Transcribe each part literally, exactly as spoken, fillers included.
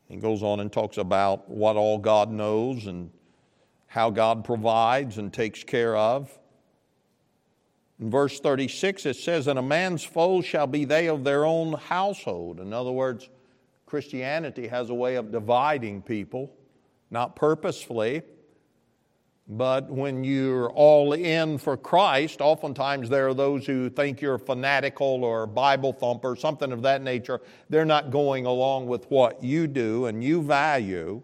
He goes on and talks about what all God knows and how God provides and takes care of. In verse thirty-six it says, and a man's foes shall be they of their own household. In other words, Christianity has a way of dividing people, not purposefully, but when you're all in for Christ, oftentimes there are those who think you're fanatical or Bible thumper, something of that nature. They're not going along with what you do and you value.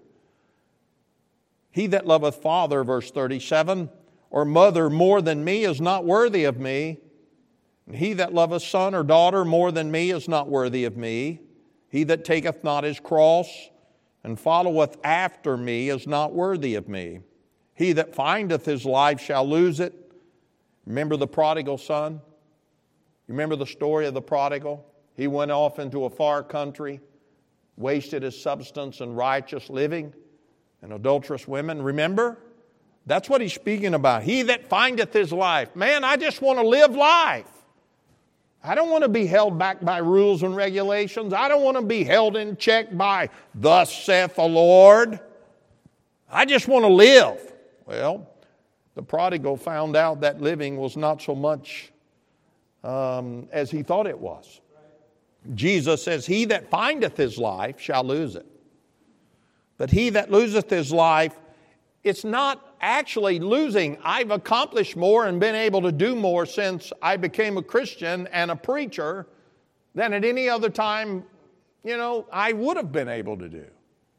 He that loveth father, verse thirty-seven, or mother more than me is not worthy of me. And he that loveth son or daughter more than me is not worthy of me. He that taketh not his cross and followeth after me is not worthy of me. He that findeth his life shall lose it. Remember the prodigal son? You remember the story of the prodigal? He went off into a far country, wasted his substance in righteous living and adulterous women. Remember? That's what he's speaking about. He that findeth his life. Man, I just want to live life. I don't want to be held back by rules and regulations. I don't want to be held in check by thus saith the Lord. I just want to live. Well, the prodigal found out that living was not so much um, as he thought it was. Jesus says, he that findeth his life shall lose it. But he that loseth his life, it's not actually losing. I've accomplished more and been able to do more since I became a Christian and a preacher than at any other time, you know, I would have been able to do.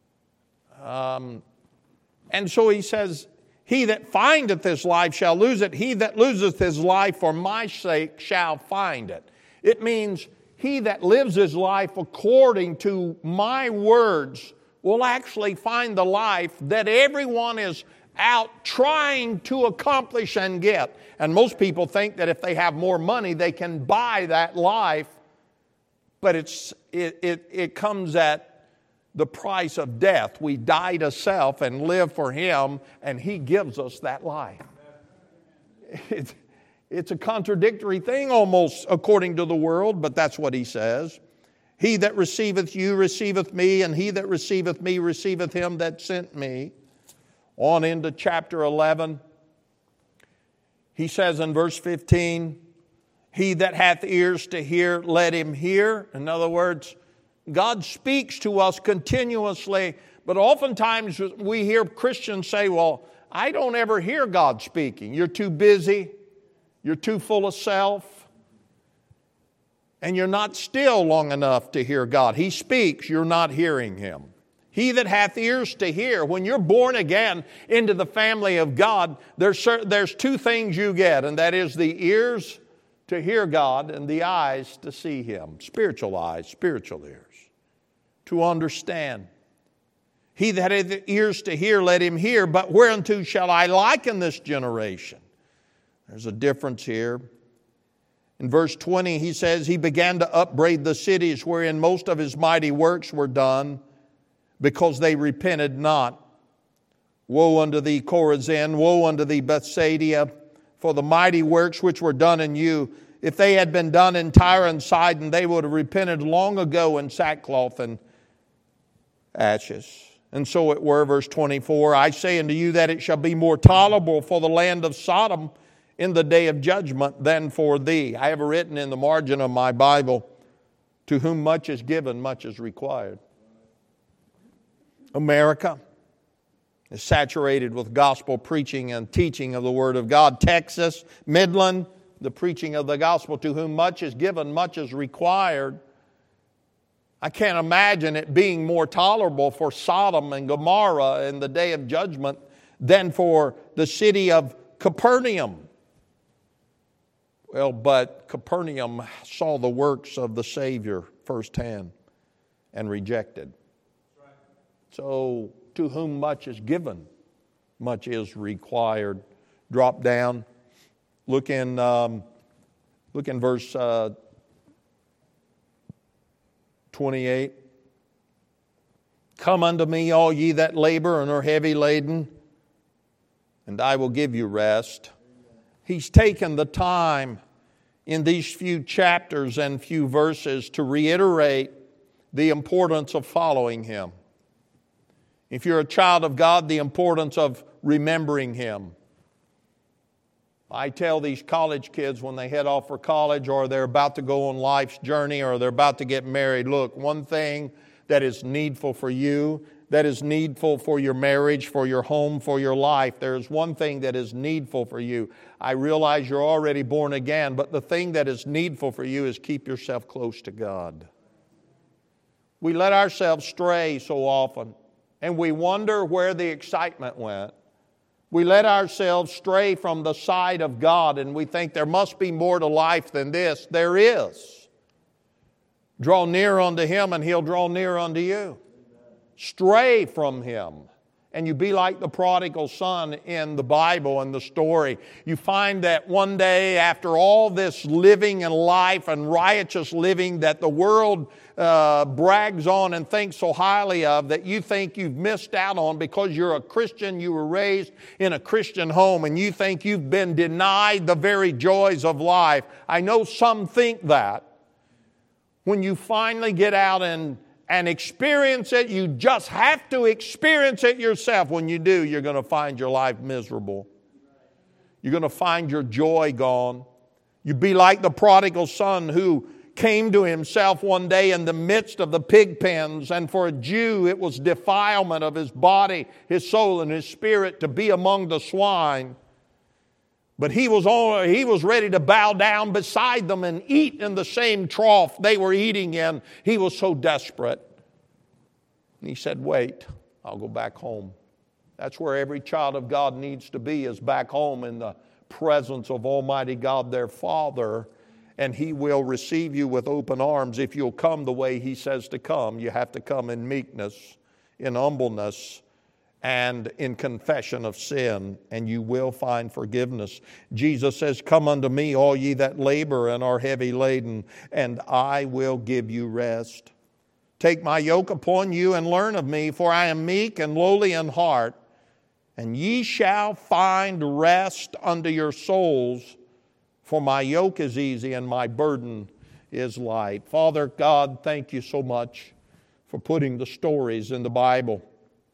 Um, and so he says, he that findeth his life shall lose it. He that loseth his life for my sake shall find it. It means he that lives his life according to my words will actually find the life that everyone is out trying to accomplish and get. And most people think that if they have more money, they can buy that life. But it's it it, it comes at the price of death. We die to self and live for Him, and He gives us that life. It's, it's a contradictory thing almost according to the world, but that's what He says. He that receiveth you receiveth me, and he that receiveth me receiveth him that sent me. On into chapter eleven, he says in verse fifteen, he that hath ears to hear, let him hear. In other words, God speaks to us continuously, but oftentimes we hear Christians say, well, I don't ever hear God speaking. You're too busy. You're too full of self. And you're not still long enough to hear God. He speaks, you're not hearing Him. He that hath ears to hear. When you're born again into the family of God, there's, there's two things you get, and that is the ears to hear God and the eyes to see Him. Spiritual eyes, spiritual ears. To understand. He that hath ears to hear, let him hear. But whereunto shall I liken this generation? There's a difference here. In verse twenty, he says, he began to upbraid the cities wherein most of his mighty works were done, because they repented not. Woe unto thee, Chorazin! Woe unto thee, Bethsaida! For the mighty works which were done in you, if they had been done in Tyre and Sidon, they would have repented long ago in sackcloth and ashes. And so it were, verse twenty-four, I say unto you that it shall be more tolerable for the land of Sodom in the day of judgment than for thee. I have written in the margin of my Bible, to whom much is given, much is required. America is saturated with gospel preaching and teaching of the Word of God. Texas, Midland, the preaching of the gospel. To whom much is given, much is required. I can't imagine it being more tolerable for Sodom and Gomorrah in the day of judgment than for the city of Capernaum. Well, but Capernaum saw the works of the Savior firsthand and rejected. So, to whom much is given, much is required. Drop down. Look in, um, look in verse uh, twenty-eight. Come unto me, all ye that labor and are heavy laden, and I will give you rest. He's taken the time in these few chapters and few verses to reiterate the importance of following Him. If you're a child of God, the importance of remembering Him. I tell these college kids when they head off for college or they're about to go on life's journey or they're about to get married, look, one thing that is needful for you, that is needful for your marriage, for your home, for your life, there's one thing that is needful for you. I realize you're already born again, but the thing that is needful for you is keep yourself close to God. We let ourselves stray so often, and we wonder where the excitement went. We let ourselves stray from the side of God, and we think there must be more to life than this. There is. Draw near unto Him, and He'll draw near unto you. Stray from Him, and you be like the prodigal son in the Bible and the story. You find that one day, after all this living and life and righteous living that the world uh, brags on and thinks so highly of, that you think you've missed out on because you're a Christian, you were raised in a Christian home, and you think you've been denied the very joys of life. I know some think that. When you finally get out and and experience it, you just have to experience it yourself. When you do, you're going to find your life miserable. You're going to find your joy gone. You'd be like the prodigal son who came to himself one day in the midst of the pig pens, and for a Jew it was defilement of his body, his soul, and his spirit to be among the swine. But he was on, he was ready to bow down beside them and eat in the same trough they were eating in. He was so desperate. And he said, wait, I'll go back home. That's where every child of God needs to be, is back home in the presence of Almighty God, their Father. And He will receive you with open arms if you'll come the way He says to come. You have to come in meekness, in humbleness, and in confession of sin, and you will find forgiveness. Jesus says, come unto me, all ye that labor and are heavy laden, and I will give you rest. Take my yoke upon you and learn of me, for I am meek and lowly in heart, and ye shall find rest unto your souls, for my yoke is easy and my burden is light. Father God, thank you so much for putting the stories in the Bible.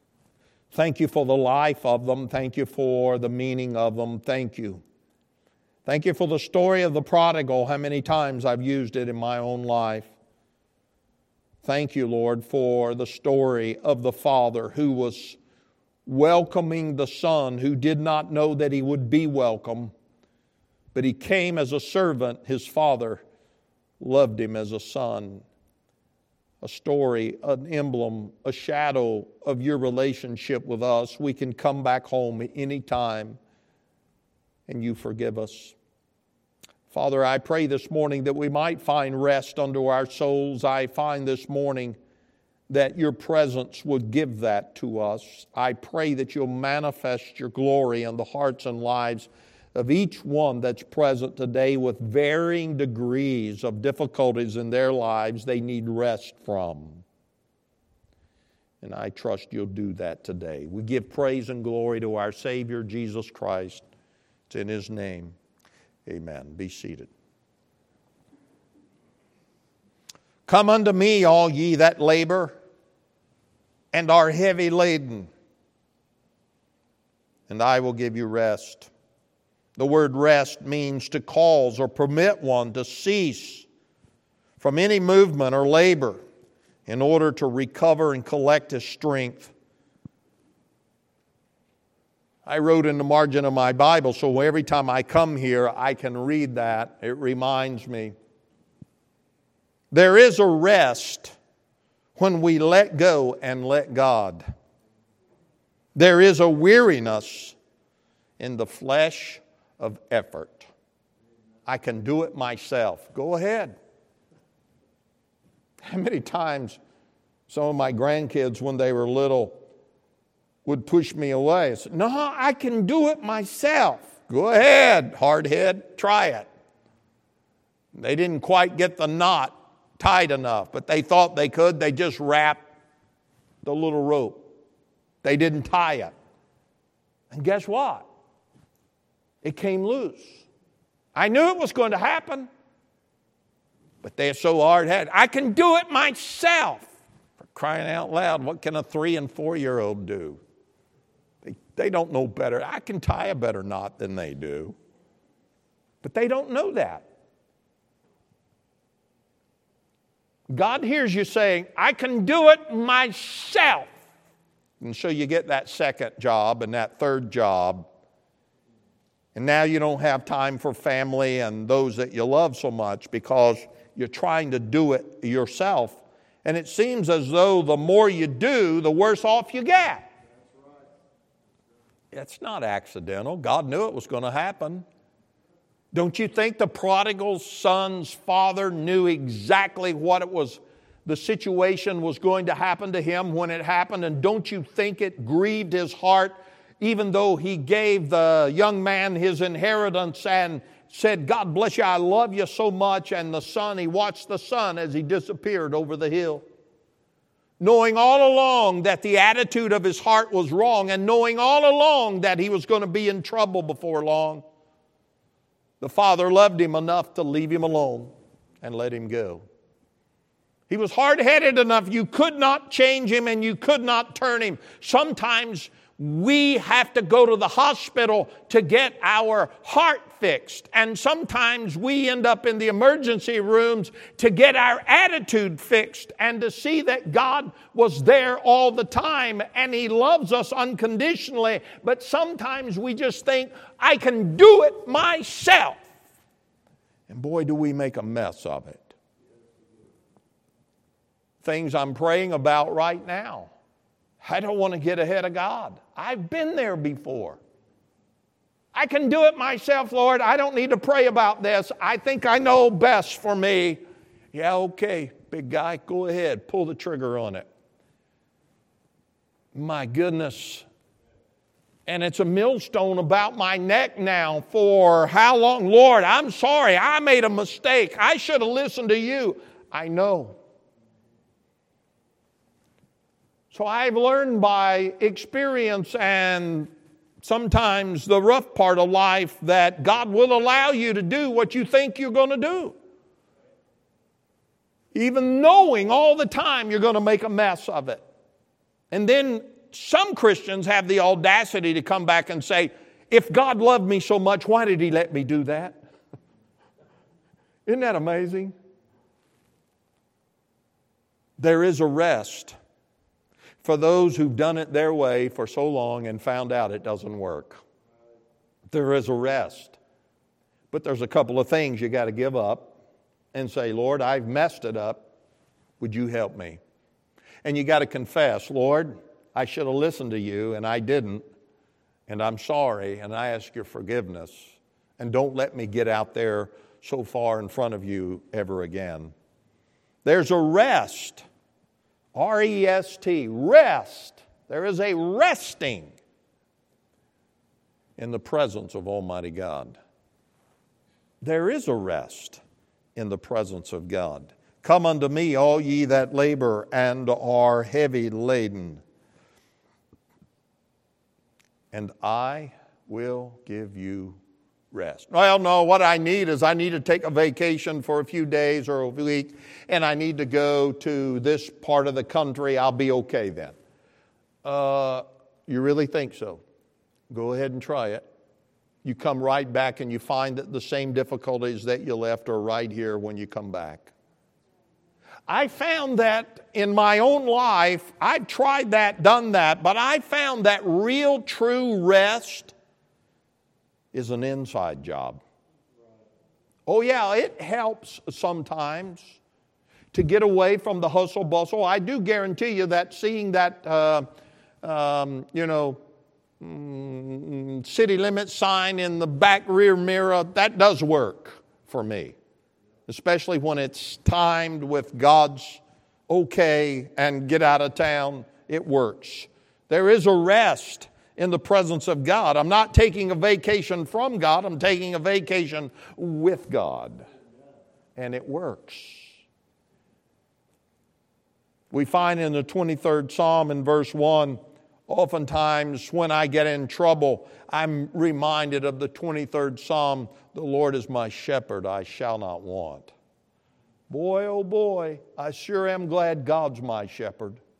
Thank you for the life of them. Thank you for the meaning of them. Thank you. Thank you for the story of the prodigal, how many times I've used it in my own life. Thank you, Lord, for the story of the father who was welcoming the son who did not know that he would be welcome, but he came as a servant. His father loved him as a son. A story, an emblem, a shadow of your relationship with us. We can come back home any time and you forgive us. Father, I pray this morning that we might find rest unto our souls. I find this morning that your presence would give that to us. I pray that you'll manifest your glory in the hearts and lives of each one that's present today with varying degrees of difficulties in their lives they need rest from. And I trust you'll do that today. We give praise and glory to our Savior, Jesus Christ. It's in His name. Amen. Be seated. Come unto me, all ye that labor and are heavy laden, and I will give you rest. The word rest means to cause or permit one to cease from any movement or labor in order to recover and collect his strength. I wrote in the margin of my Bible, so every time I come here, I can read that. It reminds me. There is a rest when we let go and let God. There is a weariness in the flesh of effort. I can do it myself. Go ahead. How many times some of my grandkids, when they were little, would push me away and say, no, I can do it myself. Go ahead, hard head, try it. They didn't quite get the knot tight enough, but they thought they could. They just wrapped the little rope. They didn't tie it. And guess what? It came loose. I knew it was going to happen, but they're so hard-headed. I can do it myself. For Crying out loud, what can a three and four-year-old do? They, they don't know better. I can tie a better knot than they do. But they don't know that. God hears you saying, I can do it myself. And so you get that second job and that third job. And now you don't have time for family and those that you love so much because you're trying to do it yourself. And it seems as though the more you do, the worse off you get. It's not accidental. God knew it was going to happen. Don't you think the prodigal son's father knew exactly what it was, the situation was going to happen to him when it happened? And don't you think it grieved his heart, even though he gave the young man his inheritance and said, God bless you, I love you so much. And the son, he watched the son as he disappeared over the hill. Knowing all along that the attitude of his heart was wrong and knowing all along that he was going to be in trouble before long, the father loved him enough to leave him alone and let him go. He was hard-headed enough. You could not change him and you could not turn him. Sometimes we have to go to the hospital to get our heart fixed. And sometimes we end up in the emergency rooms to get our attitude fixed and to see that God was there all the time and He loves us unconditionally. But sometimes we just think, I can do it myself. And boy, do we make a mess of it. Things I'm praying about right now. I don't want to get ahead of God. I've been there before. I can do it myself, Lord. I don't need to pray about this. I think I know best for me. Yeah, okay, big guy, go ahead. Pull the trigger on it. My goodness. And it's a millstone about my neck now for how long? Lord, I'm sorry. I made a mistake. I should have listened to you. I know. So I've learned by experience and sometimes the rough part of life that God will allow you to do what you think you're going to do. Even knowing all the time you're going to make a mess of it. And then some Christians have the audacity to come back and say, if God loved me so much, why did He let me do that? Isn't that amazing? There is a rest for those who've done it their way for so long and found out it doesn't work. There is a rest. But there's a couple of things you got to give up and say, Lord, I've messed it up. Would you help me? And you got to confess, Lord, I should have listened to you and I didn't. And I'm sorry and I ask your forgiveness. And don't let me get out there so far in front of you ever again. There's a rest. R E S T, rest. There is a resting in the presence of Almighty God. There is a rest in the presence of God. Come unto me, all ye that labor and are heavy laden, and I will give you rest. Well, no, what I need is I need to take a vacation for a few days or a week, and I need to go to this part of the country. I'll be okay then. Uh, you really think so? Go ahead and try it. You come right back and you find that the same difficulties that you left are right here when you come back. I found that in my own life, I've tried that, done that, but I found that real, true rest is an inside job. Oh yeah, it helps sometimes to get away from the hustle bustle. I do guarantee you that seeing that, uh, um, you know, mm, city limit sign in the back rear mirror, that does work for me. Especially when it's timed with God's okay and get out of town, it works. There is a rest in the presence of God. I'm not taking a vacation from God. I'm taking a vacation with God. And it works. We find in the twenty-third Psalm in verse one, oftentimes when I get in trouble, I'm reminded of the twenty-third Psalm, the Lord is my shepherd, I shall not want. Boy, oh boy, I sure am glad God's my shepherd.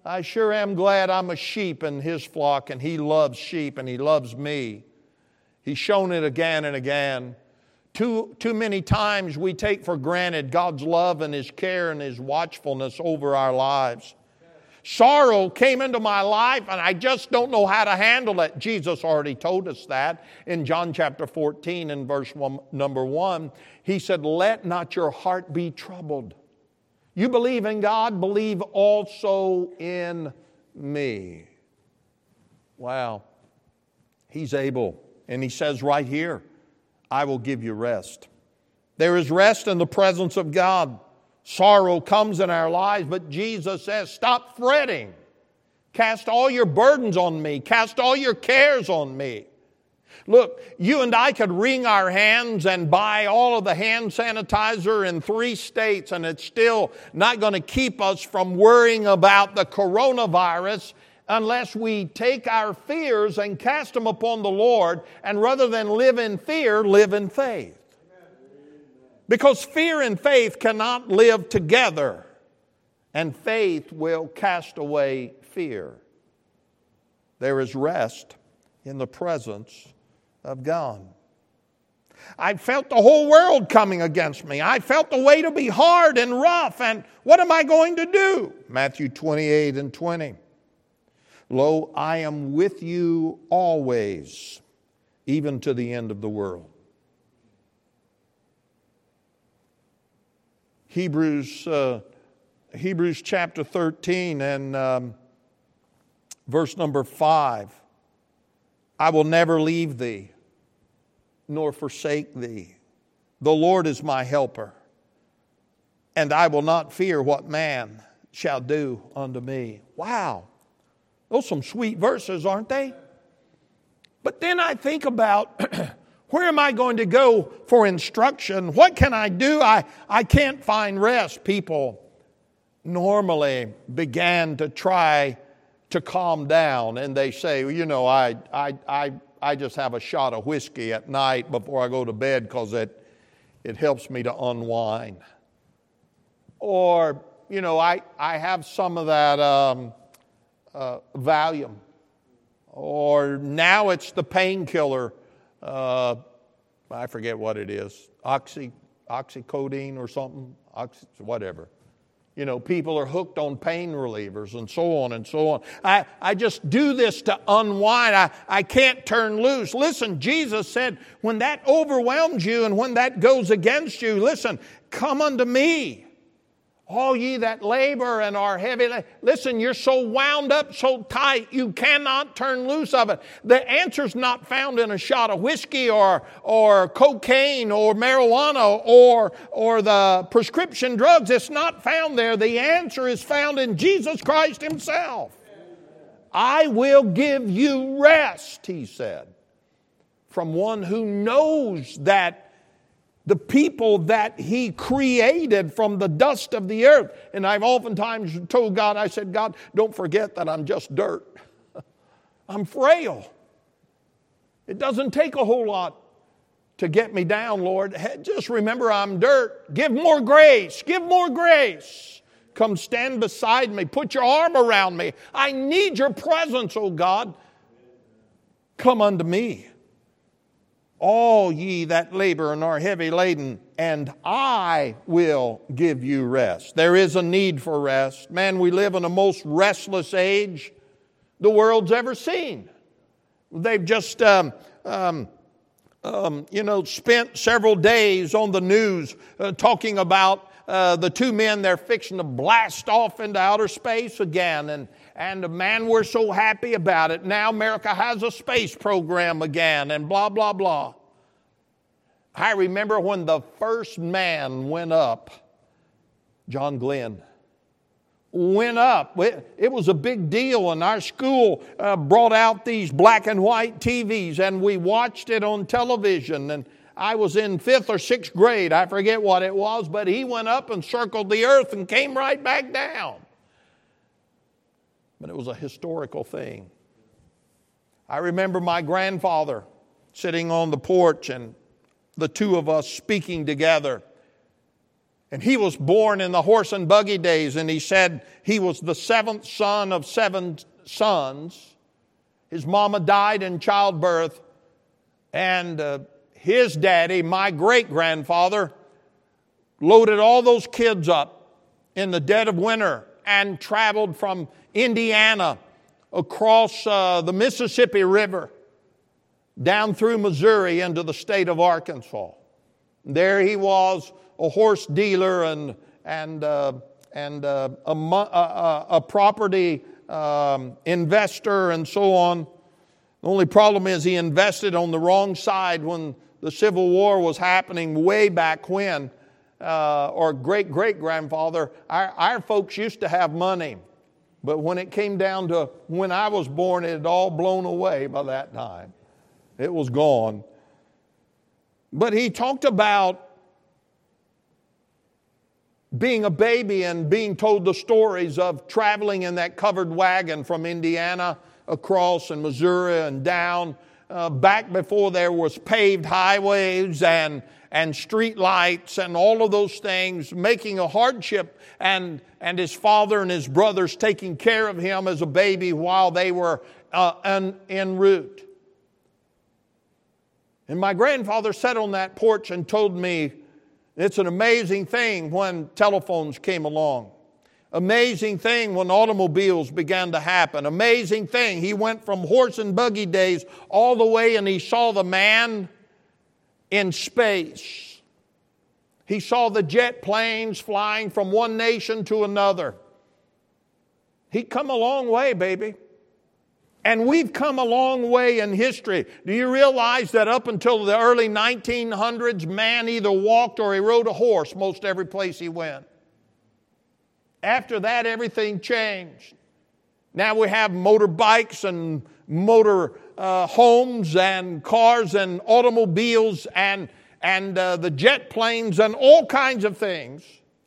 I sure am glad I'm a sheep in His flock, and He loves sheep and He loves me. He's shown it again and again. Too, too many times we take for granted God's love and His care and His watchfulness over our lives. Sorrow came into my life and I just don't know how to handle it. Jesus already told us that in John chapter fourteen and verse one, number one. He said, let not your heart be troubled. You believe in God, believe also in me. Wow. He's able. And He says right here, I will give you rest. There is rest in the presence of God. Sorrow comes in our lives, but Jesus says, stop fretting. Cast all your burdens on me. Cast all your cares on me. Look, you and I could wring our hands and buy all of the hand sanitizer in three states, and it's still not going to keep us from worrying about the coronavirus unless we take our fears and cast them upon the Lord, and rather than live in fear, live in faith. Because fear and faith cannot live together, and faith will cast away fear. There is rest in the presence of God. I felt the whole world coming against me. I felt the way to be hard and rough, and what am I going to do? Matthew twenty-eight and twenty. Lo, I am with you always, even to the end of the world. Hebrews, uh, Hebrews chapter thirteen and um, verse number five. I will never leave thee, nor forsake thee. The Lord is my helper, and I will not fear what man shall do unto me. Wow. Those are some sweet verses, aren't they? But then I think about, where am I going to go for instruction? What can I do? I, I can't find rest. People normally began to try to calm down, and they say, well, you know, I, I, I, I just have a shot of whiskey at night before I go to bed because it, it helps me to unwind. Or, you know, I, I have some of that um, uh, Valium. Or now it's the painkiller. Uh, I forget what it is. Oxy, oxycodone or something. Oxy, whatever. You know, people are hooked on pain relievers and so on and so on. I, I just do this to unwind. I, I can't turn loose. Listen, Jesus said, when that overwhelms you and when that goes against you, listen, come unto me. All ye that labor and are heavy. Listen, you're so wound up, so tight, you cannot turn loose of it. The answer's not found in a shot of whiskey or, or cocaine or marijuana or, or the prescription drugs. It's not found there. The answer is found in Jesus Christ Himself. I will give you rest, He said, from one who knows that the people that He created from the dust of the earth. And I've oftentimes told God, I said, God, don't forget that I'm just dirt. I'm frail. It doesn't take a whole lot to get me down, Lord. Just remember I'm dirt. Give more grace. Give more grace. Come stand beside me. Put your arm around me. I need your presence, oh God. Come unto me, all ye that labor and are heavy laden, and I will give you rest. There is a need for rest. Man, we live in the most restless age the world's ever seen. They've just, um, um, um, you know, spent several days on the news uh, talking about uh, the two men they're fixing to blast off into outer space again. And And man, we're so happy about it. Now America has a space program again and blah, blah, blah. I remember when the first man went up, John Glenn, went up. It was a big deal, and our school uh, brought out these black and white T Vs, and we watched it on television. And I was in fifth or sixth grade. I forget what it was, but he went up and circled the earth and came right back down. But it was a historical thing. I remember my grandfather sitting on the porch and the two of us speaking together. And he was born in the horse and buggy days, and he said he was the seventh son of seven sons. His mama died in childbirth, and uh, his daddy, my great-grandfather, loaded all those kids up in the dead of winter and traveled from Indiana across uh, the Mississippi River down through Missouri into the state of Arkansas. There he was, a horse dealer and and uh, and uh, a, a, a property um, investor and so on. The only problem is he invested on the wrong side when the Civil War was happening way back when. Uh, or great-great-grandfather, our, our folks used to have money. But when it came down to when I was born, it had all blown away by that time. It was gone. But he talked about being a baby and being told the stories of traveling in that covered wagon from Indiana across and Missouri and down, uh, back before there was paved highways and and street lights and all of those things, making a hardship, and, and his father and his brothers taking care of him as a baby while they were uh, en, en route. And my grandfather sat on that porch and told me it's an amazing thing when telephones came along. Amazing thing when automobiles began to happen. Amazing thing. He went from horse and buggy days all the way, and he saw the man in space. He saw the jet planes flying from one nation to another. He'd come a long way, baby. And we've come a long way in history. Do you realize that up until the early nineteen hundreds, man either walked or he rode a horse most every place he went? After that, everything changed. Now we have motorbikes and motor uh, homes and cars and automobiles and, and uh, the jet planes and all kinds of things.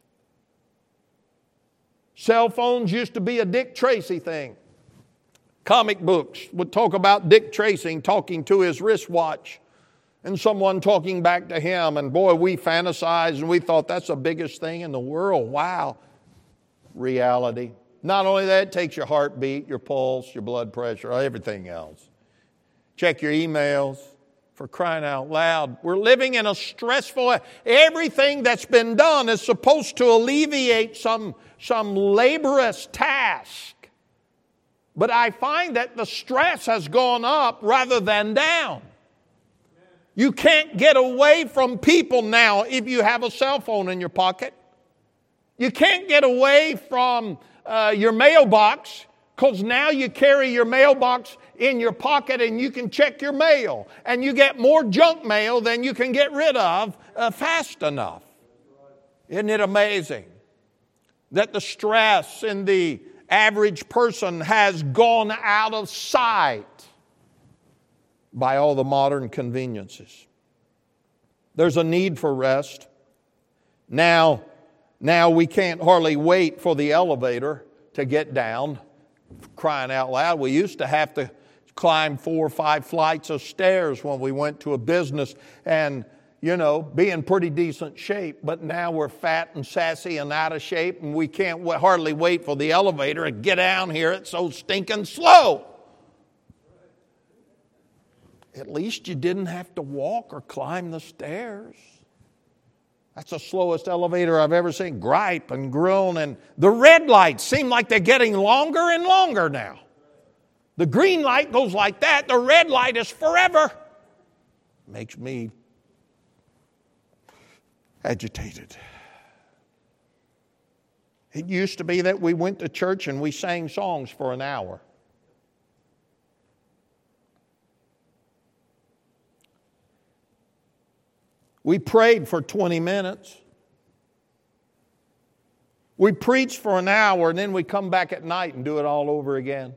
Cell phones used to be a Dick Tracy thing. Comic books would talk about Dick Tracy talking to his wristwatch and someone talking back to him. And boy, we fantasized and we thought that's the biggest thing in the world. Wow. Reality. Not only that, it takes your heartbeat, your pulse, your blood pressure, everything else. Check your emails, for crying out loud. We're living in a stressful... Everything that's been done is supposed to alleviate some, some laborious task. But I find that the stress has gone up rather than down. You can't get away from people now if you have a cell phone in your pocket. You can't get away from uh, your mailbox because now you carry your mailbox in your pocket and you can check your mail. And you get more junk mail than you can get rid of uh, fast enough. Isn't it amazing that the stress in the average person has gone out of sight by all the modern conveniences? There's a need for rest. Now, now we can't hardly wait for the elevator to get down. Crying out loud, we used to have to climb four or five flights of stairs when we went to a business and, you know, be in pretty decent shape. But now we're fat and sassy and out of shape, and we can't w- hardly wait for the elevator to get down here. It's so stinking slow. At least you didn't have to walk or climb the stairs. That's the slowest elevator I've ever seen. Gripe and groan, and the red lights seem like they're getting longer and longer now. The green light goes like that. The red light is forever. Makes me agitated. It used to be that we went to church and we sang songs for an hour. We prayed for twenty minutes. We preached for an hour and then we come back at night and do it all over again.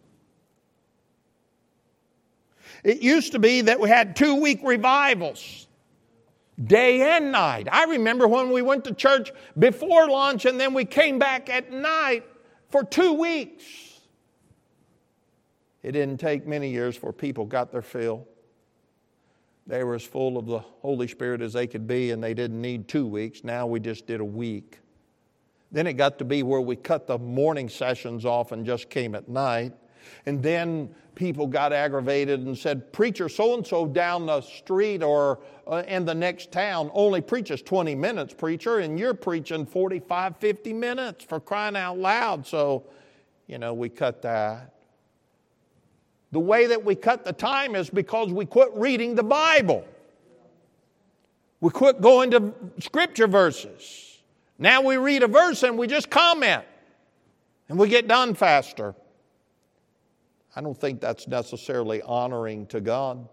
It used to be that we had two-week revivals, day and night. I remember when we went to church before lunch and then we came back at night for two weeks. It didn't take many years before people got their fill. They were as full of the Holy Spirit as they could be, and they didn't need two weeks. Now we just did a week. Then it got to be where we cut the morning sessions off and just came at night. And then people got aggravated and said, preacher so-and-so down the street or uh, in the next town only preaches twenty minutes, preacher, and you're preaching forty-five, fifty minutes, for crying out loud. So, you know, we cut that. The way that we cut the time is because we quit reading the Bible. We quit going to scripture verses. Now we read a verse and we just comment. And we get done faster. I don't think that's necessarily honoring to God.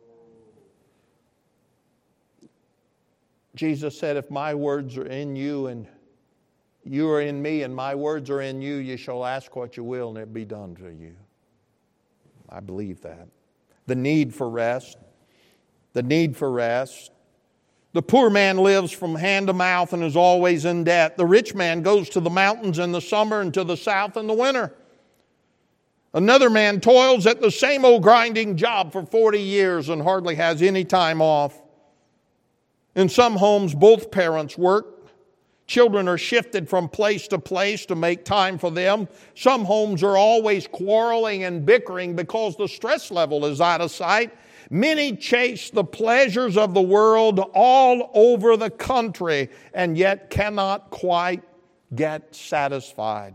Jesus said, if my words are in you and you are in me and my words are in you, you shall ask what you will and it be done to you. I believe that. The need for rest. The need for rest. The poor man lives from hand to mouth and is always in debt. The rich man goes to the mountains in the summer and to the south in the winter. Another man toils at the same old grinding job for forty years and hardly has any time off. In some homes, both parents work. Children are shifted from place to place to make time for them. Some homes are always quarreling and bickering because the stress level is out of sight. Many chase the pleasures of the world all over the country and yet cannot quite get satisfied.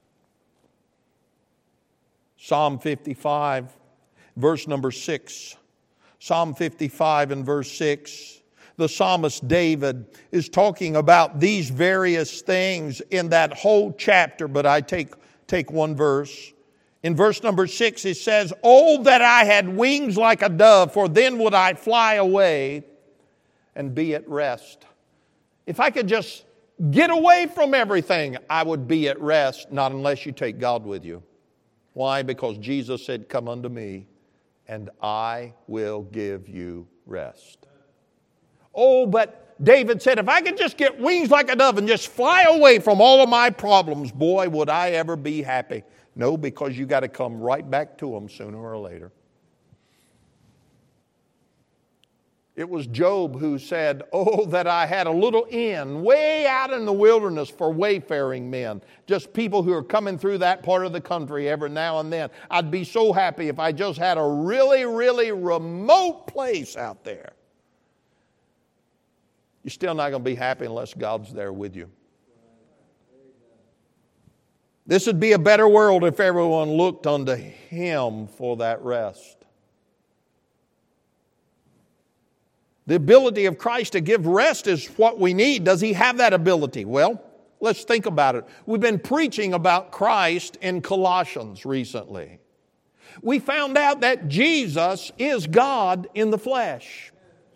Psalm fifty-five, verse number six. Psalm fifty-five and verse six. The psalmist David is talking about these various things in that whole chapter, but I take, take one verse. In verse number six, it says, oh, that I had wings like a dove, for then would I fly away and be at rest. If I could just get away from everything, I would be at rest, not unless you take God with you. Why? Because Jesus said, come unto me, and I will give you rest. Oh, but David said, if I could just get wings like a dove and just fly away from all of my problems, boy, would I ever be happy. No, because you got to come right back to them sooner or later. It was Job who said, oh, that I had a little inn way out in the wilderness for wayfaring men. Just people who are coming through that part of the country every now and then. I'd be so happy if I just had a really, really remote place out there. You're still not going to be happy unless God's there with you. This would be a better world if everyone looked unto Him for that rest. The ability of Christ to give rest is what we need. Does He have that ability? Well, let's think about it. We've been preaching about Christ in Colossians recently. We found out that Jesus is God in the flesh.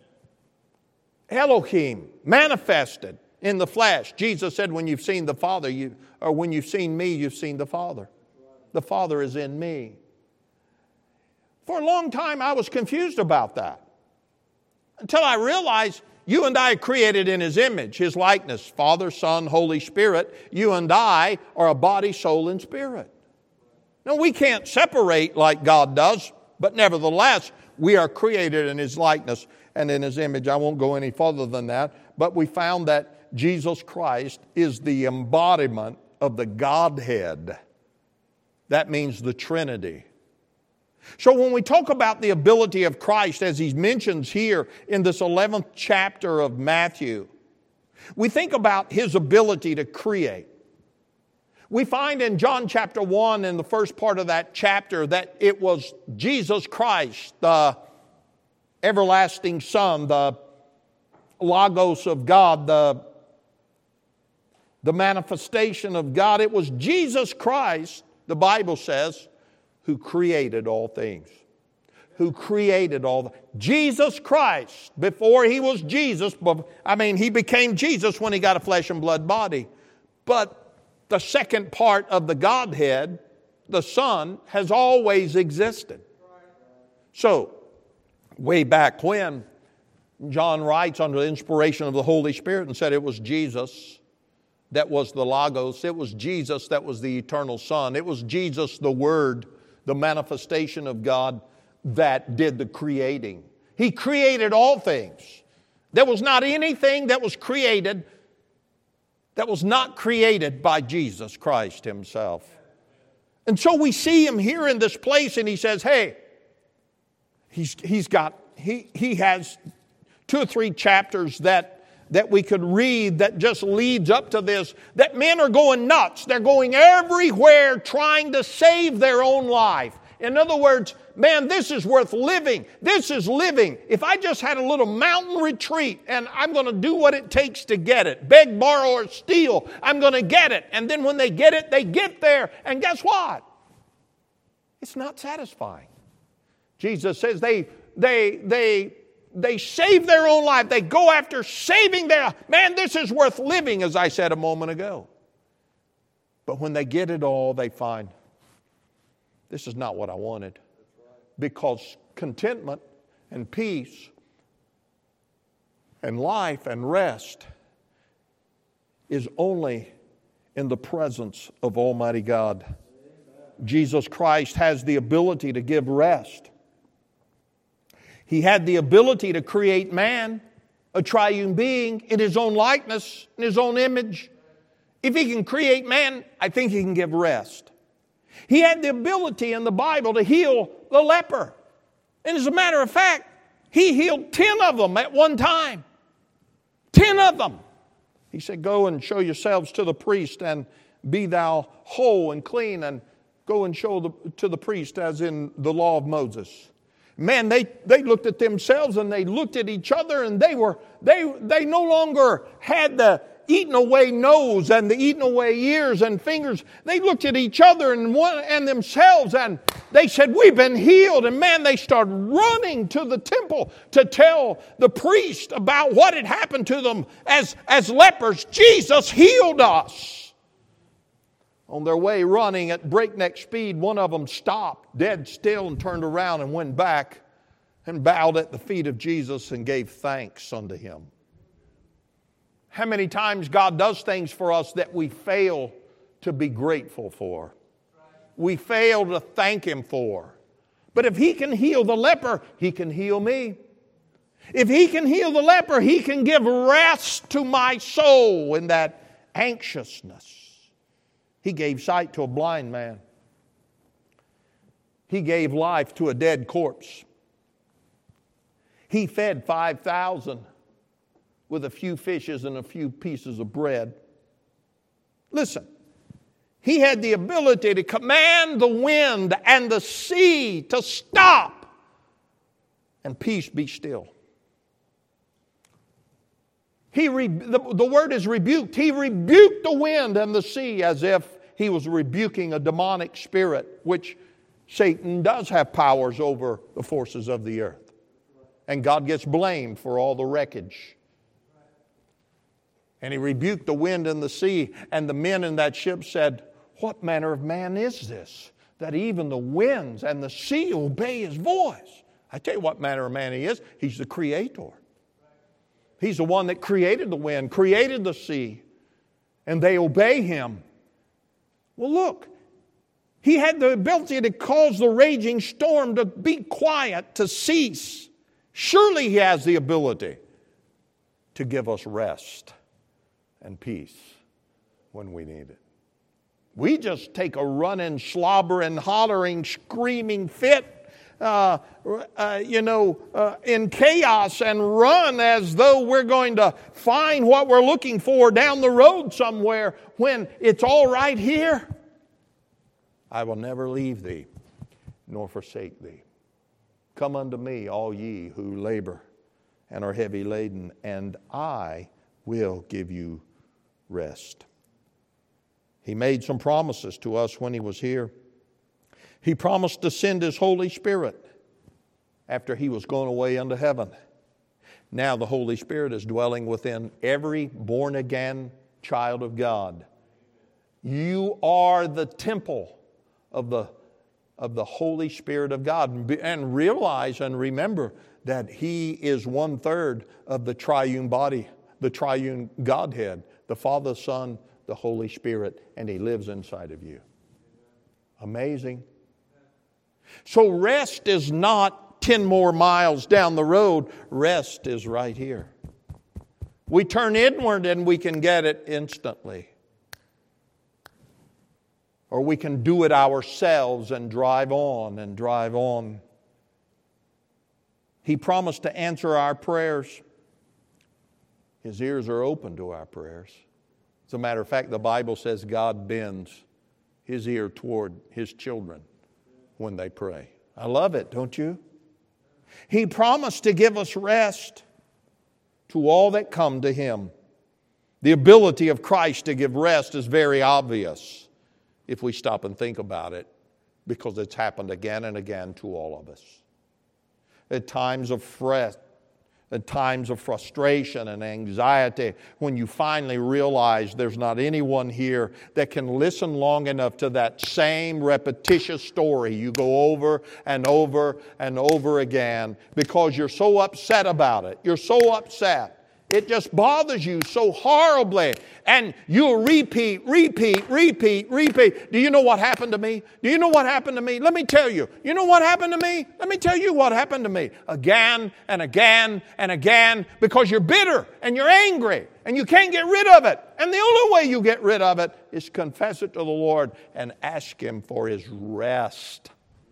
Elohim, manifested in the flesh. Jesus said, when you've seen the Father, you, or when you've seen me, you've seen the Father. The Father is in me. For a long time, I was confused about that. Until I realized you and I are created in His image, His likeness. Father, Son, Holy Spirit. You and I are a body, soul, and spirit. Now, we can't separate like God does, but nevertheless, we are created in His likeness and in His image. I won't go any further than that, but we found that Jesus Christ is the embodiment of the Godhead. That means the Trinity. So when we talk about the ability of Christ, as He mentions here in this eleventh chapter of Matthew, we think about His ability to create. We find in John chapter one, in the first part of that chapter, that it was Jesus Christ, the everlasting Son, the Logos of God, the, the manifestation of God. It was Jesus Christ, the Bible says, who created all things. Who created all the... Jesus Christ, before He was Jesus, I mean, He became Jesus when He got a flesh and blood body. But the second part of the Godhead, the Son, has always existed. So, way back when, John writes under the inspiration of the Holy Spirit and said it was Jesus that was the Logos. It was Jesus that was the eternal Son. It was Jesus, the Word, the manifestation of God, that did the creating. He created all things. There was not anything that was created that was not created by Jesus Christ Himself. And so we see Him here in this place, and He says, hey, he's, he's got, he, he has two or three chapters that, that we could read that just leads up to this, that men are going nuts. They're going everywhere trying to save their own life. In other words, man, this is worth living. This is living. If I just had a little mountain retreat and I'm going to do what it takes to get it, beg, borrow, or steal, I'm going to get it. And then when they get it, they get there. And guess what? It's not satisfying. Jesus says they, they, they, they save their own life. They go after saving their, man, this is worth living, as I said a moment ago. But when they get it all, they find, this is not what I wanted. Because contentment and peace and life and rest is only in the presence of Almighty God. Jesus Christ has the ability to give rest. He had the ability to create man, a triune being, in His own likeness, in His own image. If He can create man, I think He can give rest. He had the ability in the Bible to heal the leper. And as a matter of fact, He healed ten of them at one time. Ten of them. He said, go and show yourselves to the priest and be thou whole and clean, and go and show the, to the priest as in the law of Moses. Man, they, they looked at themselves and they looked at each other, and they were they they no longer had the eaten away nose and the eaten away ears and fingers. They looked at each other and one and themselves, and they said, we've been healed. And man, they started running to the temple to tell the priest about what had happened to them as, as lepers. Jesus healed us. On their way running at breakneck speed, one of them stopped dead still and turned around and went back and bowed at the feet of Jesus and gave thanks unto Him. How many times God does things for us that we fail to be grateful for? We fail to thank Him for. But if He can heal the leper, He can heal me. If He can heal the leper, He can give rest to my soul in that anxiousness. He gave sight to a blind man. He gave life to a dead corpse. He fed five thousand with a few fishes and a few pieces of bread. Listen, He had the ability to command the wind and the sea to stop and peace be still. He re- the, the word is rebuked. He rebuked the wind and the sea as if He was rebuking a demonic spirit, which Satan does have powers over the forces of the earth. And God gets blamed for all the wreckage. And He rebuked the wind and the sea, and the men in that ship said, what manner of man is this, that even the winds and the sea obey His voice? I tell you what manner of man He is. He's the Creator. He's the one that created the wind, created the sea, and they obey Him. Well, look, He had the ability to cause the raging storm to be quiet, to cease. Surely He has the ability to give us rest and peace when we need it. We just take a running, slobbering, hollering, screaming fit, uh, uh, you know, uh, in chaos, and run as though we're going to find what we're looking for down the road somewhere when it's all right here. I will never leave thee nor forsake thee. Come unto me, all ye who labor and are heavy laden, and I will give you rest. He made some promises to us when He was here. He promised to send His Holy Spirit after He was gone away unto heaven. Now the Holy Spirit is dwelling within every born-again child of God. You are the temple of the, of the Holy Spirit of God. And realize and remember that He is one-third of the triune body, the triune Godhead, the Father, Son, the Holy Spirit, and He lives inside of you. Amazing. So rest is not ten more miles down the road. Rest is right here. We turn inward and we can get it instantly. Or we can do it ourselves and drive on and drive on. He promised to answer our prayers. His ears are open to our prayers. As a matter of fact, the Bible says God bends His ear toward His children when they pray. I love it, don't you? He promised to give us rest to all that come to Him. The ability of Christ to give rest is very obvious if we stop and think about it, because it's happened again and again to all of us. At times of fret, at times of frustration and anxiety, when you finally realize there's not anyone here that can listen long enough to that same repetitious story you go over and over and over again because you're so upset about it. You're so upset. It just bothers you so horribly. And you'll repeat, repeat, repeat, repeat. Do you know what happened to me? Do you know what happened to me? Let me tell you. You know what happened to me? Let me tell you what happened to me. Again and again and again, because you're bitter and you're angry and you can't get rid of it. And the only way you get rid of it is confess it to the Lord and ask Him for His rest.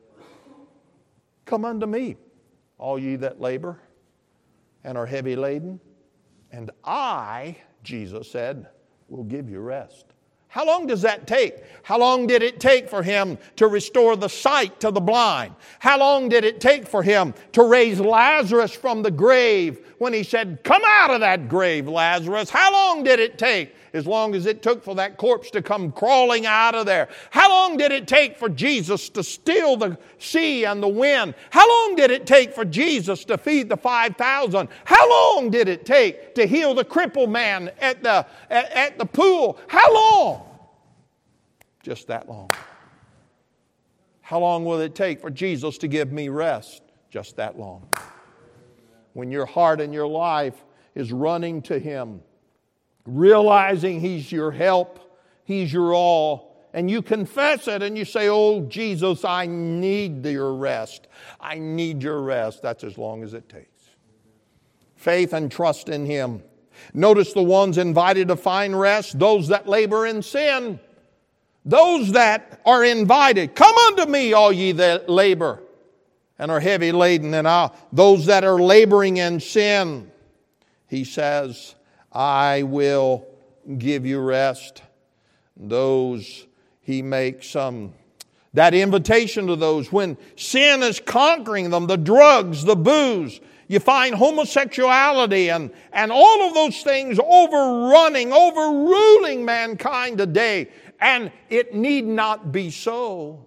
Come unto me, all ye that labor and are heavy laden, and I, Jesus said, will give you rest. How long does that take? How long did it take for Him to restore the sight to the blind? How long did it take for Him to raise Lazarus from the grave when He said, come out of that grave, Lazarus? How long did it take? As long as it took for that corpse to come crawling out of there. How long did it take for Jesus to still the sea and the wind? How long did it take for Jesus to feed the five thousand? How long did it take to heal the crippled man at the, at, at the pool? How long? Just that long. How long will it take for Jesus to give me rest? Just that long. When your heart and your life is running to Him, realizing He's your help, He's your all, and you confess it and you say, oh, Jesus, I need your rest. I need your rest. That's as long as it takes. Faith and trust in Him. Notice the ones invited to find rest, those that labor in sin. Those that are invited, come unto me, all ye that labor and are heavy laden, and I'll, those that are laboring in sin, He says, I will give you rest. Those He makes some, that invitation to those when sin is conquering them, the drugs, the booze, you find homosexuality and, and all of those things overrunning, overruling mankind today. And it need not be so.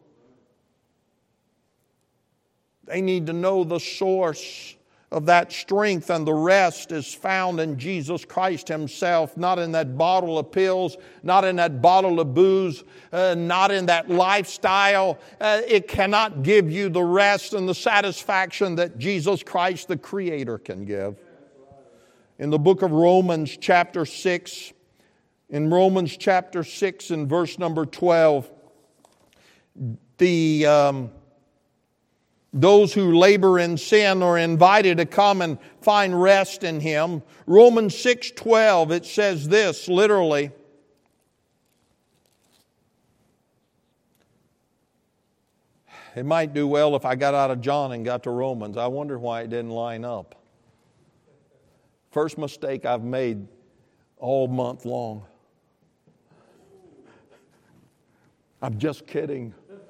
They need to know the source of that strength, and the rest is found in Jesus Christ Himself, not in that bottle of pills, not in that bottle of booze, uh, not in that lifestyle. Uh, it cannot give you the rest and the satisfaction that Jesus Christ, the Creator, can give. In the book of Romans chapter six, in Romans chapter six and verse number twelve, the um, those who labor in sin are invited to come and find rest in Him. Romans six twelve, it says this literally. It might do well if I got out of John and got to Romans. I wonder why it didn't line up. First mistake I've made all month long. I'm just kidding.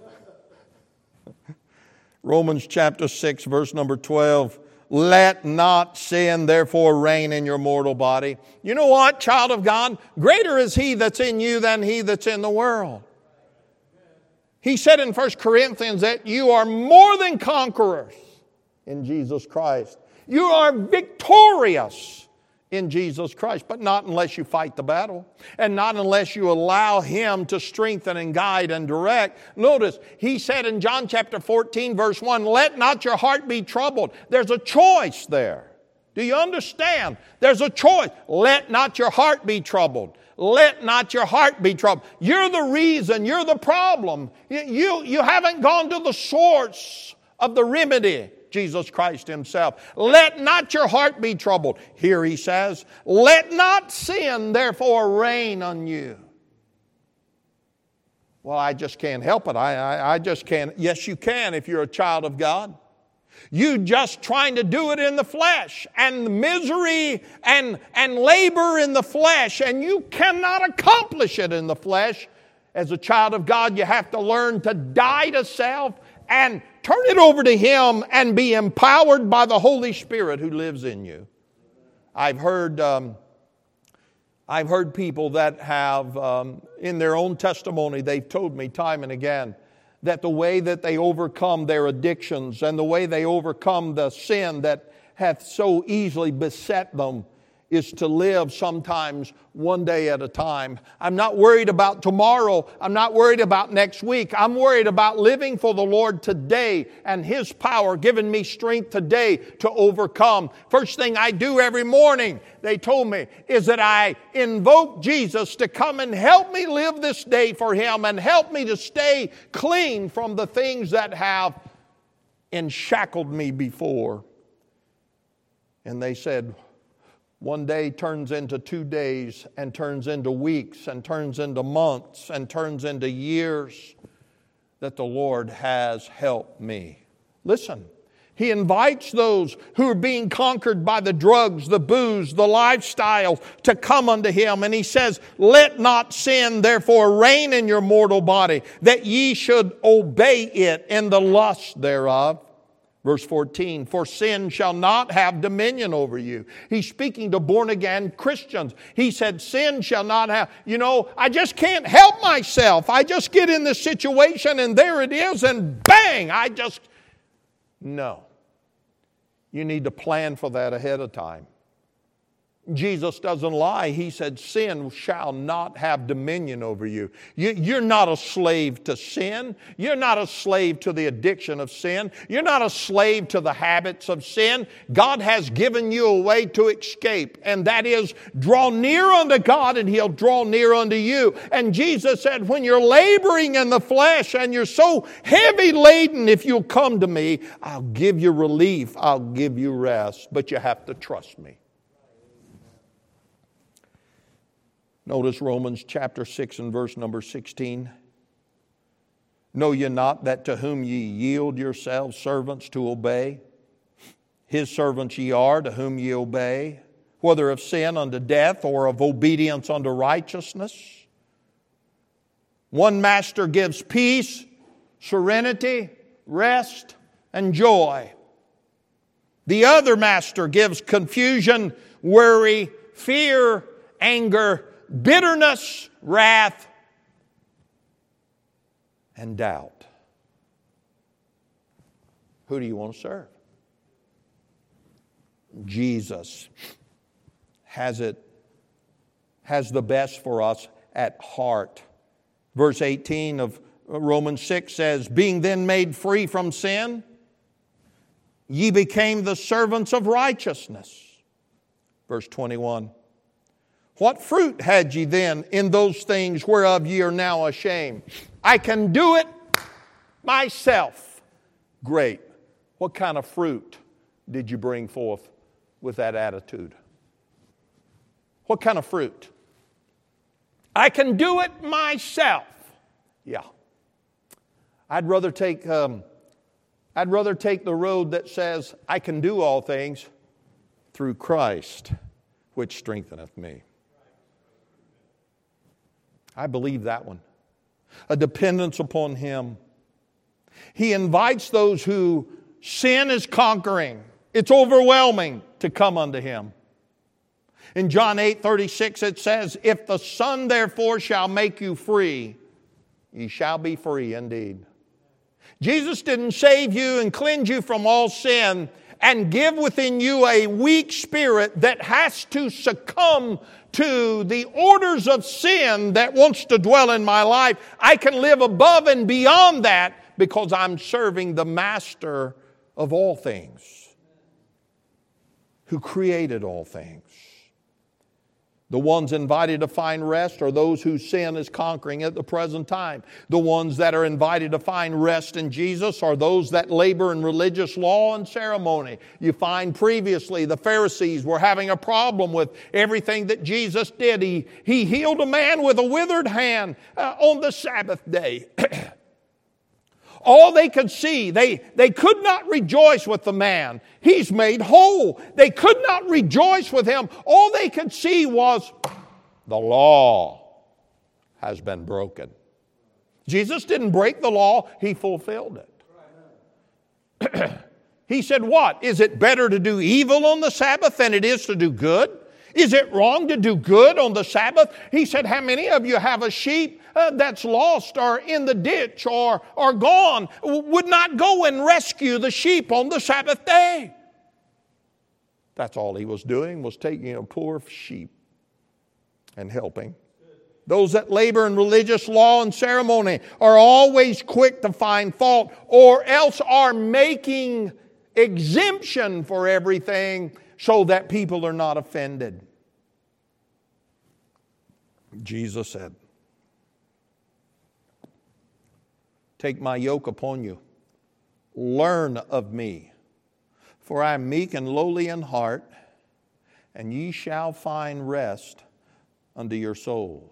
Romans chapter six, verse number twelve. Let not sin therefore reign in your mortal body. You know what, child of God? Greater is He that's in you than he that's in the world. He said in First Corinthians that you are more than conquerors in Jesus Christ. You are victorious in Jesus Christ, but not unless you fight the battle and not unless you allow Him to strengthen and guide and direct. Notice, He said in John chapter fourteen, verse one, let not your heart be troubled. There's a choice there. Do you understand? There's a choice. Let not your heart be troubled. Let not your heart be troubled. You're the reason. You're the problem. You, you, you haven't gone to the source of the remedy. Jesus Christ himself. Let not your heart be troubled. Here he says, let not sin therefore reign on you. Well, I just can't help it. I, I, I just can't. Yes, you can if you're a child of God. You just trying to do it in the flesh, and misery and, and labor in the flesh, and you cannot accomplish it in the flesh. As a child of God, you have to learn to die to self and turn it over to Him and be empowered by the Holy Spirit who lives in you. I've heard, um, I've heard people that have, um, in their own testimony, they've told me time and again, that the way that they overcome their addictions and the way they overcome the sin that hath so easily beset them is to live sometimes one day at a time. I'm not worried about tomorrow. I'm not worried about next week. I'm worried about living for the Lord today and His power giving me strength today to overcome. First thing I do every morning, they told me, is that I invoke Jesus to come and help me live this day for Him and help me to stay clean from the things that have enshackled me before. And they said, one day turns into two days and turns into weeks and turns into months and turns into years that the Lord has helped me. Listen, He invites those who are being conquered by the drugs, the booze, the lifestyle to come unto Him. And He says, let not sin therefore reign in your mortal body, that ye should obey it in the lust thereof. Verse fourteen, for sin shall not have dominion over you. He's speaking to born-again Christians. He said, sin shall not have, you know, I just can't help myself. I just get in this situation and there it is and bang, I just, no. You need to plan for that ahead of time. Jesus doesn't lie. He said, sin shall not have dominion over you. you. You're not a slave to sin. You're not a slave to the addiction of sin. You're not a slave to the habits of sin. God has given you a way to escape, and that is draw near unto God and He'll draw near unto you. And Jesus said, when you're laboring in the flesh and you're so heavy laden, if you'll come to me, I'll give you relief. I'll give you rest, but you have to trust me. Notice Romans chapter six and verse number sixteen. Know ye not that to whom ye yield yourselves servants to obey, His servants ye are to whom ye obey, whether of sin unto death or of obedience unto righteousness? One master gives peace, serenity, rest, and joy. The other master gives confusion, worry, fear, anger, bitterness, wrath, and doubt. Who do you want to serve? Jesus has it, has the best for us at heart. Verse eighteen of Romans six says, being then made free from sin, ye became the servants of righteousness. Verse twenty-one. What fruit had ye then in those things whereof ye are now ashamed? I can do it myself. Great. What kind of fruit did you bring forth with that attitude? What kind of fruit? I can do it myself. Yeah. I'd rather take, um, I'd rather take the road that says, I can do all things through Christ, which strengtheneth me. I believe that one. A dependence upon Him. He invites those who sin is conquering, it's overwhelming, to come unto Him. In John eight thirty-six it says, if the Son therefore shall make you free, ye shall be free indeed. Jesus didn't save you and cleanse you from all sin and give within you a weak spirit that has to succumb to the orders of sin that wants to dwell in my life. I can live above and beyond that because I'm serving the Master of all things, who created all things. The ones invited to find rest are those whose sin is conquering at the present time. The ones that are invited to find rest in Jesus are those that labor in religious law and ceremony. You find previously the Pharisees were having a problem with everything that Jesus did. He, he healed a man with a withered hand uh, on the Sabbath day. All they could see, they, they could not rejoice with the man. He's made whole. They could not rejoice with him. All they could see was the law has been broken. Jesus didn't break the law. He fulfilled it. He said, what? Is it better to do evil on the Sabbath than it is to do good? Is it wrong to do good on the Sabbath? He said, how many of you have a sheep uh, that's lost or in the ditch or, or gone, would not go and rescue the sheep on the Sabbath day? That's all he was doing, was taking a poor sheep and helping. Those that labor in religious law and ceremony are always quick to find fault, or else are making exemption for everything so that people are not offended. Jesus said, take my yoke upon you. Learn of me, for I am meek and lowly in heart, and ye shall find rest unto your souls.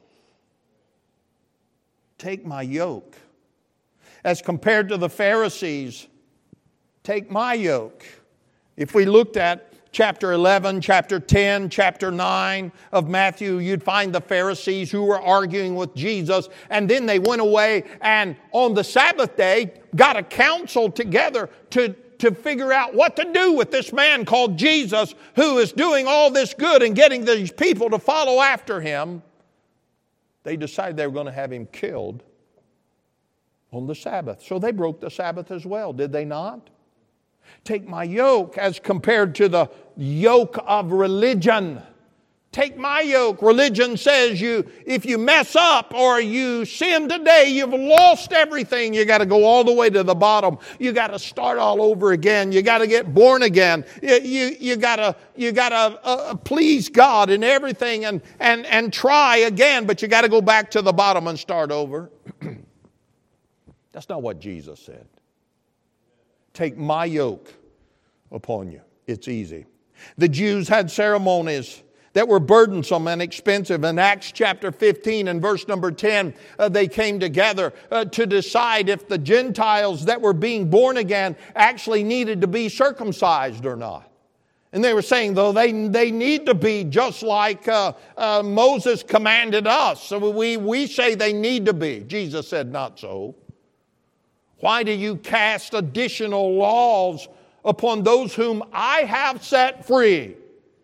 Take my yoke. As compared to the Pharisees, take my yoke. If we looked at chapter eleven, chapter ten, chapter nine of Matthew, you'd find the Pharisees who were arguing with Jesus, and then they went away and on the Sabbath day got a council together to, to figure out what to do with this man called Jesus who is doing all this good and getting these people to follow after him. They decided they were going to have him killed on the Sabbath. So they broke the Sabbath as well, did they not? Take my yoke as compared to the yoke of religion. Take my yoke. Religion says you, if you mess up or you sin today, you've lost everything. You got to go all the way to the bottom. You got to start all over again. You got to get born again. You, you, you got to you got to uh, please God in everything and, and, and try again, but you got to go back to the bottom and start over. That's not what Jesus said. Take my yoke upon you. It's easy. The Jews had ceremonies that were burdensome and expensive. In Acts chapter fifteen and verse number ten, uh, they came together uh, to decide if the Gentiles that were being born again actually needed to be circumcised or not. And they were saying, though, they, they need to be just like uh, uh, Moses commanded us. So we, we say they need to be. Jesus said, not so. Why do you cast additional laws upon those whom I have set free?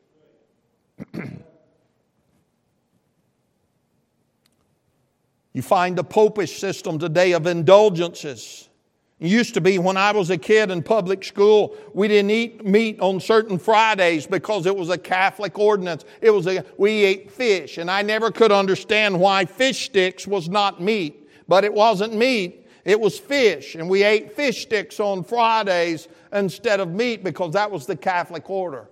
You find the popish system today of indulgences. It used to be when I was a kid in public school, we didn't eat meat on certain Fridays because it was a Catholic ordinance. It was a, we ate fish, and I never could understand why fish sticks was not meat, but it wasn't meat. It was fish, and we ate fish sticks on Fridays instead of meat because that was the Catholic order.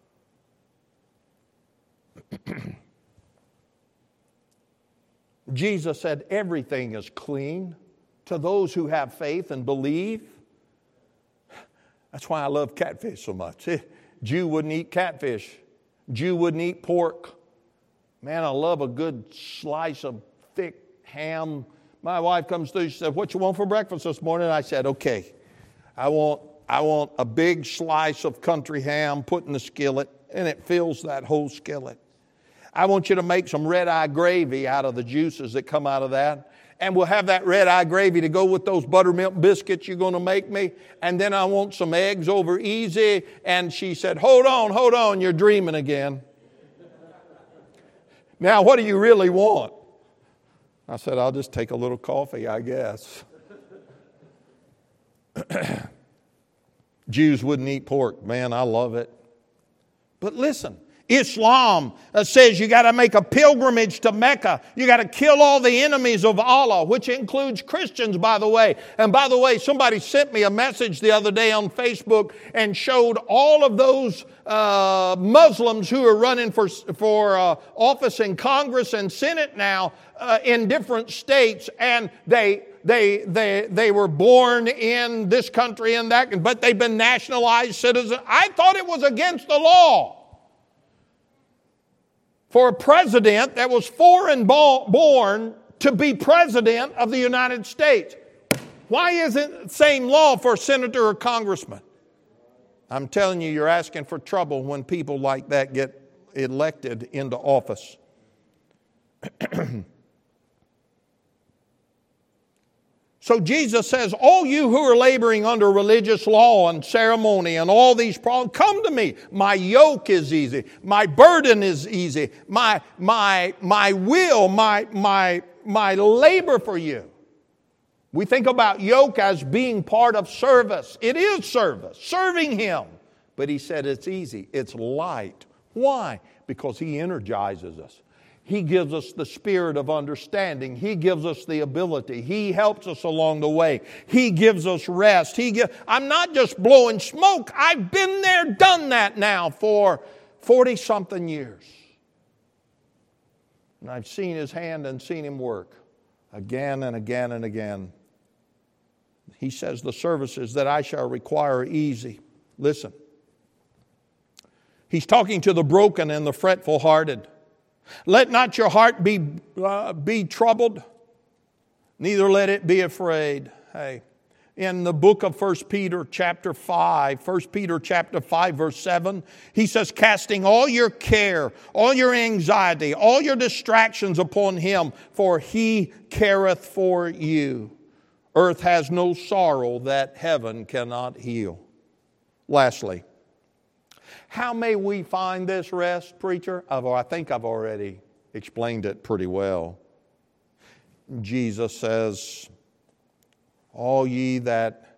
Jesus said everything is clean to those who have faith and believe. That's why I love catfish so much. Jew wouldn't eat catfish. Jew wouldn't eat pork. Man, I love a good slice of thick ham. My wife comes through, she said, what you want for breakfast this morning? I said, okay, I want, I want a big slice of country ham put in the skillet, and it fills that whole skillet. I want you to make some red-eye gravy out of the juices that come out of that. And we'll have that red-eye gravy to go with those buttermilk biscuits you're going to make me. And then I want some eggs over easy. And she said, hold on, hold on, you're dreaming again. Now, what do you really want? I said, I'll just take a little coffee, I guess. Jews wouldn't eat pork. Man, I love it. But listen, Islam uh, says you got to make a pilgrimage to Mecca. You got to kill all the enemies of Allah, which includes Christians, by the way. And by the way, somebody sent me a message the other day on Facebook and showed all of those uh, Muslims who are running for, for uh, office in Congress and Senate now uh, in different states. And they... They, they, they were born in this country and that, but they've been nationalized citizens. I thought it was against the law for a president that was foreign born to be president of the United States. Why isn't the same law for a senator or congressman? I'm telling you, you're asking for trouble when people like that get elected into office. So Jesus says, all you who are laboring under religious law and ceremony and all these problems, come to me. My yoke is easy. My burden is easy. My, my, my will, my, my, my labor for you. We think about yoke as being part of service. It is service, serving Him. But He said it's easy. It's light. Why? Because He energizes us. He gives us the spirit of understanding. He gives us the ability. He helps us along the way. He gives us rest. He give, I'm not just blowing smoke. I've been there, done that now for forty-something years. And I've seen His hand and seen Him work again and again and again. He says the services that I shall require are easy. Listen. He's talking to the broken and the fretful hearted. Let not your heart be uh, be troubled, neither let it be afraid. Hey, in the book of First Peter chapter five, First Peter chapter five, verse seven, he says, casting all your care, all your anxiety, all your distractions upon Him, for He careth for you. Earth has no sorrow that heaven cannot heal. Lastly, how may we find this rest, preacher? I think I've already explained it pretty well. Jesus says, all ye that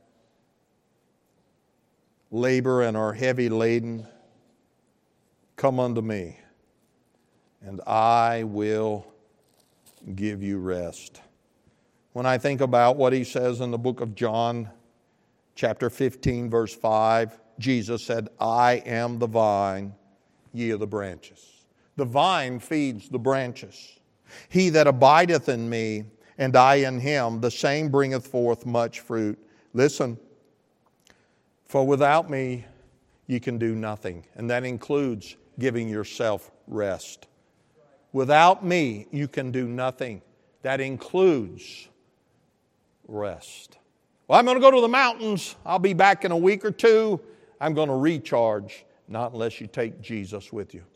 labor and are heavy laden, come unto me, and I will give you rest. When I think about what He says in the book of John, chapter fifteen, verse five, Jesus said, I am the vine, ye are the branches. The vine feeds the branches. He that abideth in me, and I in him, the same bringeth forth much fruit. Listen, for without me you can do nothing. And that includes giving yourself rest. Without me you can do nothing. That includes rest. Well, I'm going to go to the mountains. I'll be back in a week or two. I'm going to recharge. Not unless you take Jesus with you.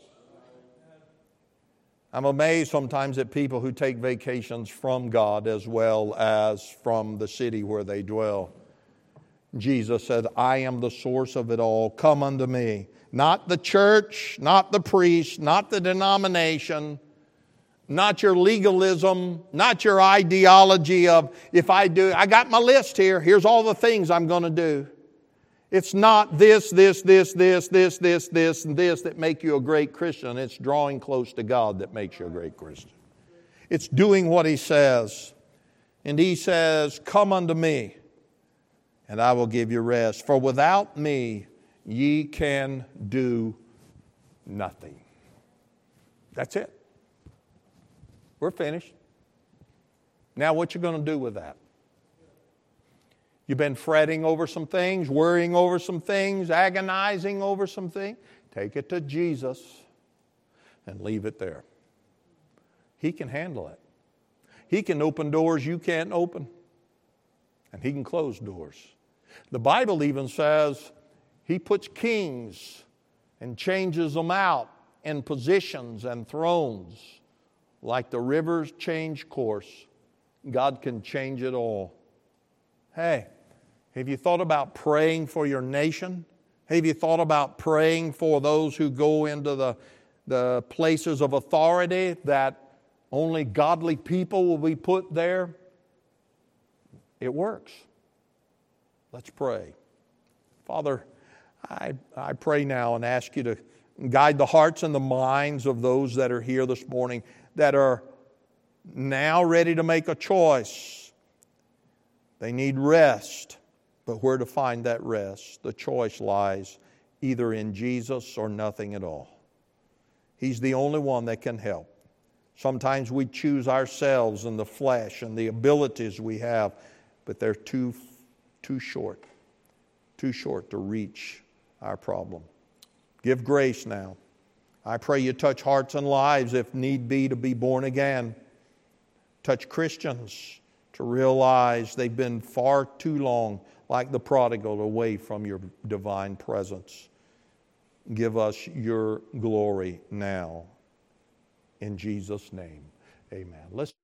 I'm amazed sometimes at people who take vacations from God as well as from the city where they dwell. Jesus said, I am the source of it all. Come unto me. Not the church, not the priest, not the denomination, not your legalism, not your ideology of, if I do, I got my list here. Here's all the things I'm going to do. It's not this, this, this, this, this, this, this, and this that make you a great Christian. It's drawing close to God that makes you a great Christian. It's doing what He says. And He says, come unto me, and I will give you rest. For without me, ye can do nothing. That's it. We're finished. Now what you going to do with that? You've been fretting over some things, worrying over some things, agonizing over some things. Take it to Jesus and leave it there. He can handle it. He can open doors you can't open. And He can close doors. The Bible even says He puts kings and changes them out in positions and thrones. Like the rivers change course, God can change it all. Hey, have you thought about praying for your nation? Have you thought about praying for those who go into the, the places of authority that only godly people will be put there? It works. Let's pray. Father, I, I pray now and ask you to Guide the hearts and the minds of those that are here this morning that are now ready to make a choice. They need rest, but where to find that rest? The choice lies either in Jesus or nothing at all. He's the only one that can help. Sometimes we choose ourselves and the flesh and the abilities we have, but they're too, too short, too short to reach our problem. Give grace now. I pray you touch hearts and lives if need be to be born again. Touch Christians to realize they've been far too long like the prodigal away from your divine presence. Give us your glory now. In Jesus' name, amen. Let's